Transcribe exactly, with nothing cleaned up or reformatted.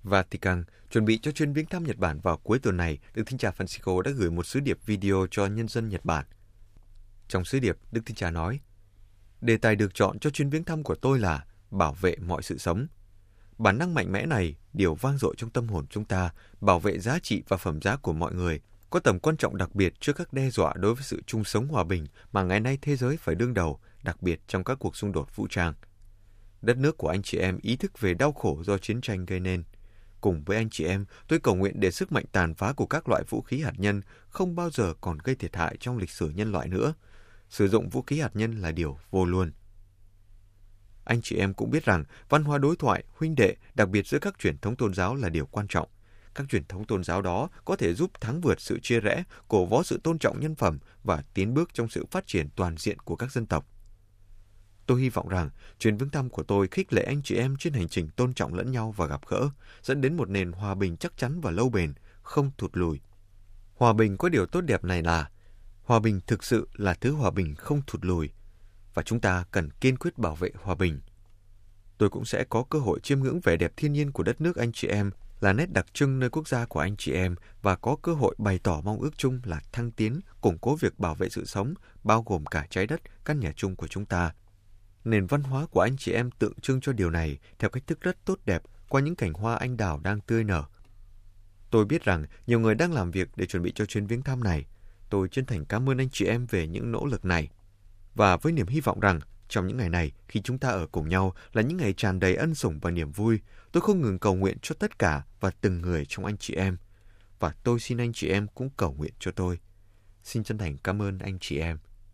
Vatican chuẩn bị cho chuyến viếng thăm Nhật Bản vào cuối tuần này, Đức Thánh Cha Francisco đã gửi một sứ điệp video cho nhân dân Nhật Bản. Trong sứ điệp, Đức Thánh Cha nói, đề tài được chọn cho chuyến viếng thăm của tôi là bảo vệ mọi sự sống. Bản năng mạnh mẽ này, điều vang dội trong tâm hồn chúng ta, bảo vệ giá trị và phẩm giá của mọi người, có tầm quan trọng đặc biệt trước các đe dọa đối với sự chung sống hòa bình mà ngày nay thế giới phải đương đầu, đặc biệt trong các cuộc xung đột vũ trang. Đất nước của anh chị em ý thức về đau khổ do chiến tranh gây nên. Cùng với anh chị em, tôi cầu nguyện để sức mạnh tàn phá của các loại vũ khí hạt nhân không bao giờ còn gây thiệt hại trong lịch sử nhân loại nữa. Sử dụng vũ khí hạt nhân là điều vô luôn. Anh chị em cũng biết rằng văn hóa đối thoại, huynh đệ, đặc biệt giữa các truyền thống tôn giáo là điều quan trọng. Các truyền thống tôn giáo đó có thể giúp thắng vượt sự chia rẽ, cổ vó sự tôn trọng nhân phẩm và tiến bước trong sự phát triển toàn diện của các dân tộc. Tôi hy vọng rằng chuyến viếng thăm của tôi khích lệ anh chị em trên hành trình tôn trọng lẫn nhau và gặp gỡ, dẫn đến một nền hòa bình chắc chắn và lâu bền, không thụt lùi. Hòa bình có điều tốt đẹp này là hòa bình thực sự là thứ hòa bình không thụt lùi, và chúng ta cần kiên quyết bảo vệ hòa bình. Tôi cũng sẽ có cơ hội chiêm ngưỡng vẻ đẹp thiên nhiên của đất nước anh chị em, là nét đặc trưng nơi quốc gia của anh chị em, và có cơ hội bày tỏ mong ước chung là thăng tiến, củng cố việc bảo vệ sự sống, bao gồm cả trái đất, căn nhà chung của chúng ta. Nền văn hóa của anh chị em tượng trưng cho điều này theo cách thức rất tốt đẹp qua những cành hoa anh đào đang tươi nở. Tôi biết rằng nhiều người đang làm việc để chuẩn bị cho chuyến viếng thăm này. Tôi chân thành cảm ơn anh chị em về những nỗ lực này. Và với niềm hy vọng rằng trong những ngày này, khi chúng ta ở cùng nhau là những ngày tràn đầy ân sủng và niềm vui, tôi không ngừng cầu nguyện cho tất cả và từng người trong anh chị em. Và tôi xin anh chị em cũng cầu nguyện cho tôi. Xin chân thành cảm ơn anh chị em.